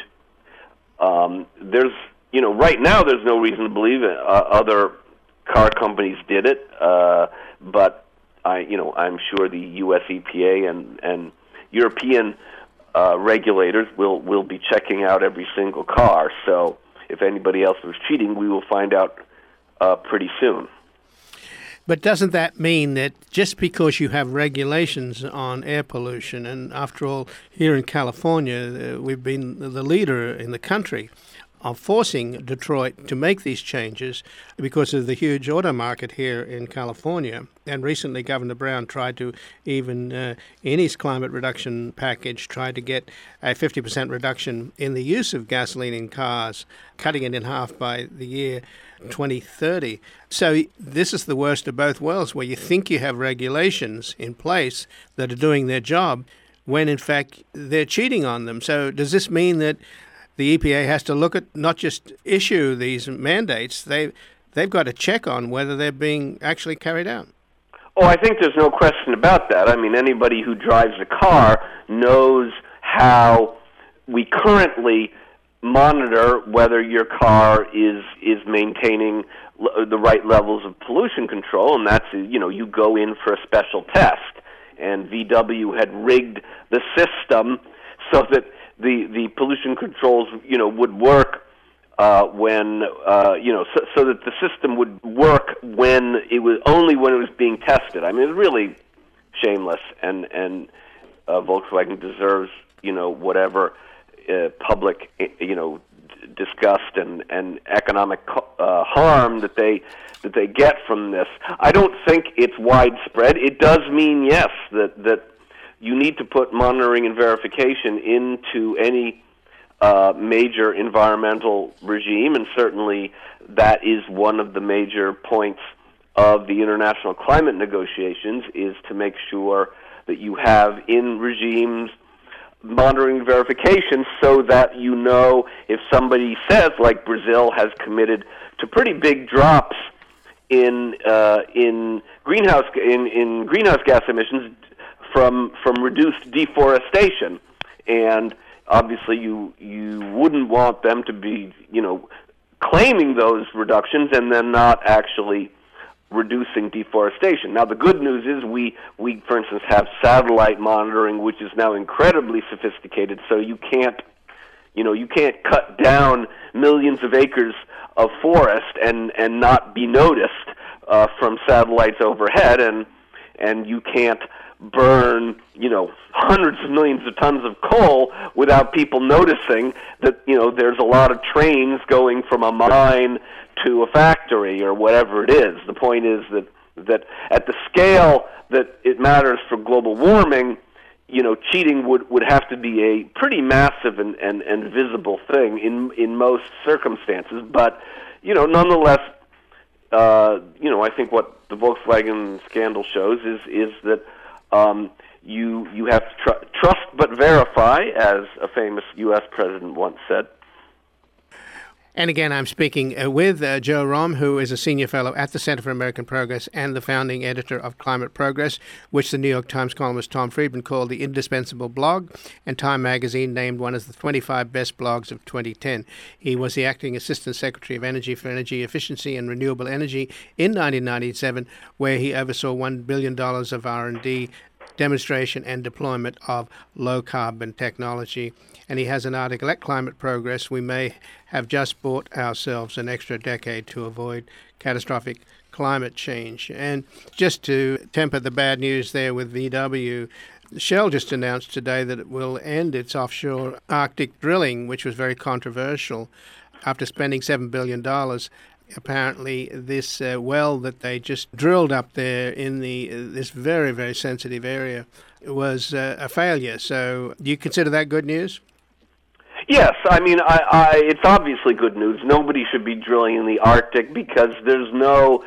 There's right now there's no reason to believe other car companies did it, but I'm sure the U.S. EPA and European regulators will be checking out every single car. So if anybody else was cheating, we will find out pretty soon. But doesn't that mean that just because you have regulations on air pollution, and after all, here in California, we've been the leader in the country of forcing Detroit to make these changes because of the huge auto market here in California. And recently, Governor Brown tried to, even in his climate reduction package, tried to get a 50% reduction in the use of gasoline in cars, cutting it in half by the year 2030. So this is the worst of both worlds, where you think you have regulations in place that are doing their job, when in fact they're cheating on them. So does this mean that the EPA has to look at, not just issue these mandates, they've got to check on whether they're being actually carried out? Oh, I think there's no question about that. I mean, anybody who drives a car knows how we currently monitor whether your car is maintaining the right levels of pollution control, and that's, you go in for a special test. And VW had rigged the system so that the pollution controls, would work when, so that the system would work when it was being tested. I mean, it's really shameless, and Volkswagen deserves, whatever public, disgust and economic harm that they get from this. I don't think it's widespread. It does mean, yes, that you need to put monitoring and verification into any major environmental regime, and certainly that is one of the major points of the international climate negotiations, is to make sure that you have in regimes monitoring and verification, so that if somebody says, like Brazil has committed to pretty big drops in greenhouse gas emissions from reduced deforestation, and obviously you wouldn't want them to be claiming those reductions and then not actually reducing deforestation. Now the good news is we for instance have satellite monitoring, which is now incredibly sophisticated, so you can't cut down millions of acres of forest and not be noticed from satellites overhead, and you can't burn, hundreds of millions of tons of coal without people noticing that, there's a lot of trains going from a mine to a factory or whatever it is. The point is that at the scale that it matters for global warming, cheating would have to be a pretty massive and visible thing in most circumstances. But, nonetheless, I think what the Volkswagen scandal shows is that you have to trust but verify, as a famous U.S. president once said. And again, I'm speaking with Joe Romm, who is a senior fellow at the Center for American Progress and the founding editor of Climate Progress, which the New York Times columnist Tom Friedman called the indispensable blog, and Time magazine named one of the 25 best blogs of 2010. He was the acting Assistant Secretary of Energy for Energy Efficiency and Renewable Energy in 1997, where he oversaw $1 billion of R&D demonstration and deployment of low-carbon technology. And he has an article at Climate Progress: we may have just bought ourselves an extra decade to avoid catastrophic climate change. And just to temper the bad news there with VW, Shell just announced today that it will end its offshore Arctic drilling, which was very controversial, after spending $7 billion. Apparently, this well that they just drilled up there in this very, very sensitive area was a failure. So do you consider that good news? Yes, I mean, it's obviously good news. Nobody should be drilling in the Arctic because there's no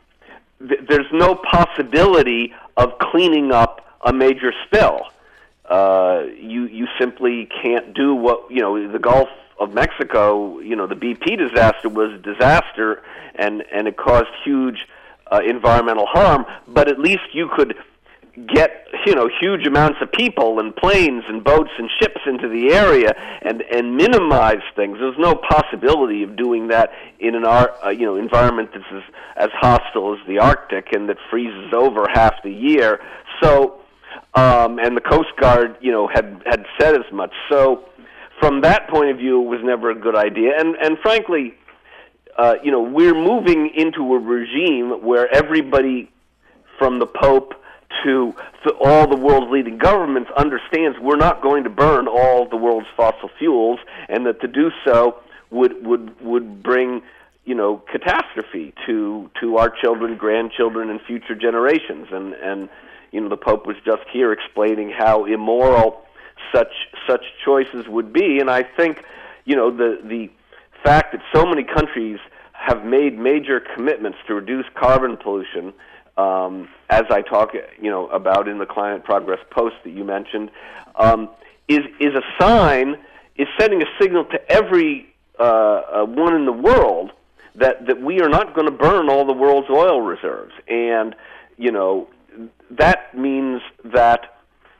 possibility of cleaning up a major spill. You simply can't do what, the Gulf of Mexico, the BP disaster was a disaster, and it caused huge environmental harm, but at least you could get huge amounts of people and planes and boats and ships into the area and minimize things. There's no possibility of doing that in an environment that's as hostile as the Arctic and that freezes over half the year. So and the Coast Guard had said as much. So from that point of view, it was never a good idea. And frankly, we're moving into a regime where everybody from the Pope to all the world's leading governments understands we're not going to burn all the world's fossil fuels, and that to do so would bring catastrophe to our children, grandchildren, and future generations. And the Pope was just here explaining how immoral such choices would be. And I think the fact that so many countries have made major commitments to reduce carbon pollution, as I talk, about in the Climate Progress post that you mentioned, is a sign, is sending a signal to every one in the world that we are not going to burn all the world's oil reserves, and that means that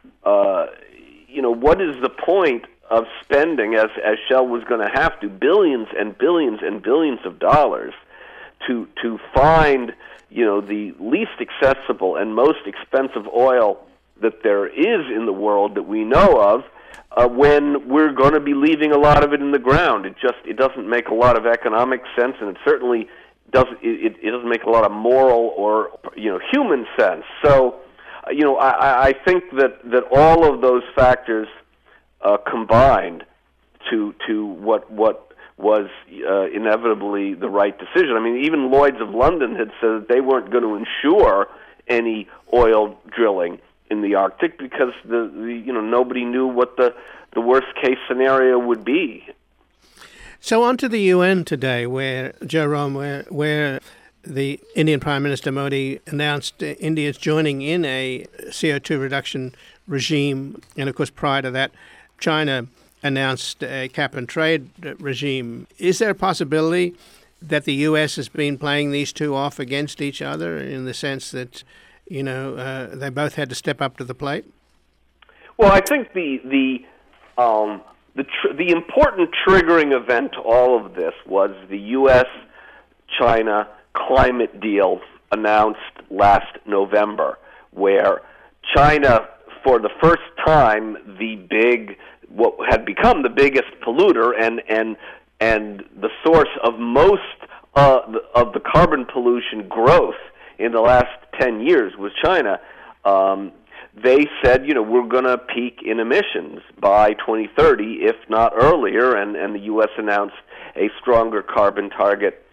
what is the point of spending, as Shell was going to have to, billions and billions and billions of dollars to find the least accessible and most expensive oil that there is in the world that we know of, when we're going to be leaving a lot of it in the ground. It doesn't make a lot of economic sense, and it certainly doesn't. It doesn't make a lot of moral or human sense. So, I think that all of those factors combined to what was inevitably the right decision. I mean, even Lloyd's of London had said that they weren't going to insure any oil drilling in the Arctic because nobody knew what the worst case scenario would be. So on to the UN today, where Joe Romm, where the Indian Prime Minister Modi announced India's joining in a CO2 reduction regime, and of course prior to that, China announced a cap-and-trade regime. Is there a possibility that the U.S. has been playing these two off against each other in the sense that, they both had to step up to the plate? Well, I think the important triggering event to all of this was the U.S.-China climate deal announced last November, where China, for the first time, what had become the biggest polluter and the source of most of the carbon pollution growth in the last 10 years was China. They said, we're going to peak in emissions by 2030, if not earlier, and the U.S. announced a stronger carbon target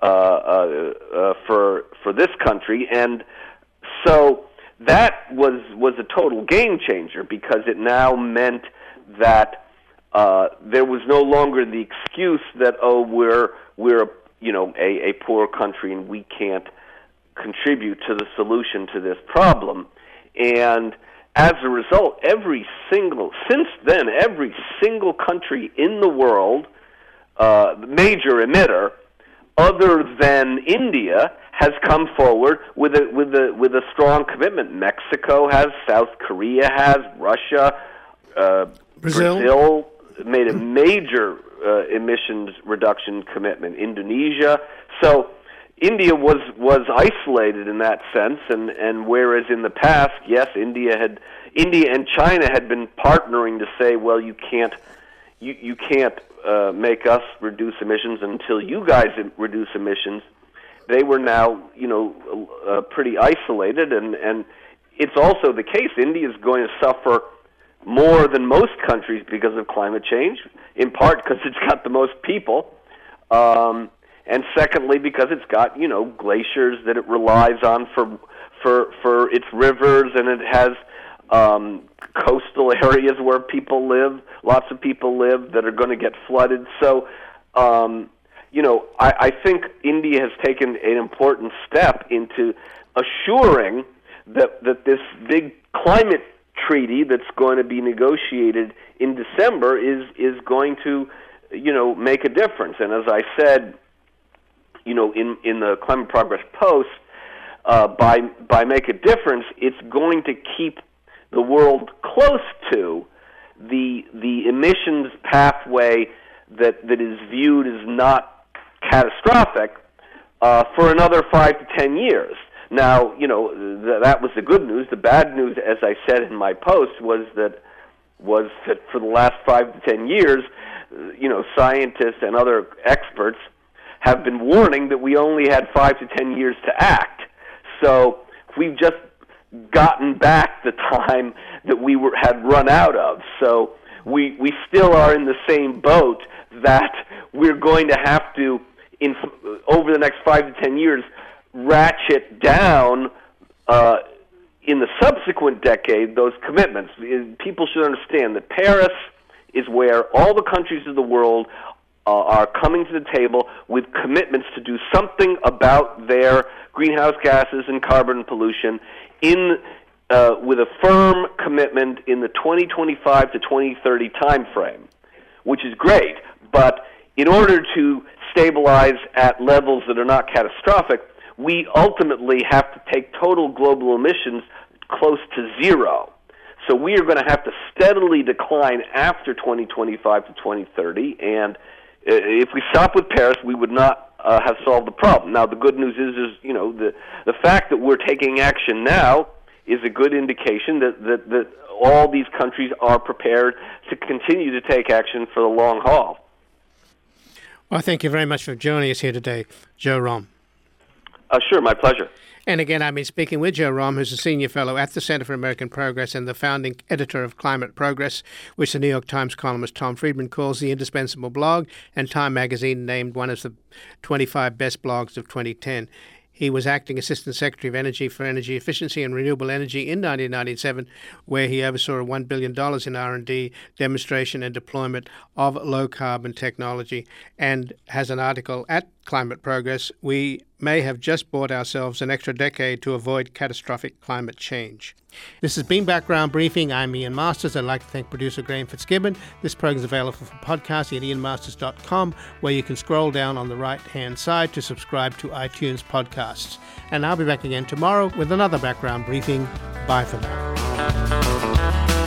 for this country, and so that was a total game changer because it now meant that there was no longer the excuse that we're a poor country and we can't contribute to the solution to this problem. And as a result, since then every single country in the world major emitter, other than India, has come forward with a strong commitment. Mexico has, South Korea has, Russia, Brazil made a major emissions reduction commitment. Indonesia. So India was isolated in that sense, and whereas in the past, yes, India and China had been partnering to say, well, you can't make us reduce emissions until you guys reduce emissions. They were now, pretty isolated, and it's also the case. India is going to suffer more than most countries because of climate change, in part because it's got the most people, and secondly because it's got glaciers that it relies on for its rivers, and it has coastal areas where people live, lots of people live, that are going to get flooded. So, I think India has taken an important step into assuring that this big climate treaty that's going to be negotiated in December is going to, make a difference. And as I said, in the Climate Progress Post, by make a difference, it's going to keep the world close to the emissions pathway that is viewed as not catastrophic for another 5 to 10 years. Now, that was the good news. The bad news, as I said in my post, was that for the last 5 to 10 years, scientists and other experts have been warning that we only had 5 to 10 years to act. So we've just gotten back the time that we had run out of. So we still are in the same boat that we're going to have to, over the next 5 to 10 years, ratchet down in the subsequent decade those commitments. People should understand that Paris is where all the countries of the world are coming to the table with commitments to do something about their greenhouse gases and carbon pollution with a firm commitment in the 2025 to 2030 time frame, which is great. But in order to stabilize at levels that are not catastrophic, we ultimately have to take total global emissions close to zero. So we are going to have to steadily decline after 2025 to 2030, and if we stop with Paris, we would not have solved the problem. Now, the good news is the fact that we're taking action now is a good indication that all these countries are prepared to continue to take action for the long haul. Well, thank you very much for joining us here today, Joe Romm. Sure, my pleasure. And again, I've been speaking with Joe Romm, who's a senior fellow at the Center for American Progress and the founding editor of Climate Progress, which the New York Times columnist Tom Friedman calls the indispensable blog, and Time magazine named one of the 25 best blogs of 2010. He was acting Assistant Secretary of Energy for Energy Efficiency and Renewable Energy in 1997, where he oversaw $1 billion in R&D, demonstration and deployment of low-carbon technology, and has an article at Climate Progress, "We may have just bought ourselves an extra decade to avoid catastrophic climate change." This has been Background Briefing. I'm Ian Masters. I'd like to thank producer Graham Fitzgibbon. This program is available for podcasting at ianmasters.com, where you can scroll down on the right-hand side to subscribe to iTunes podcasts. And I'll be back again tomorrow with another Background Briefing. Bye for now.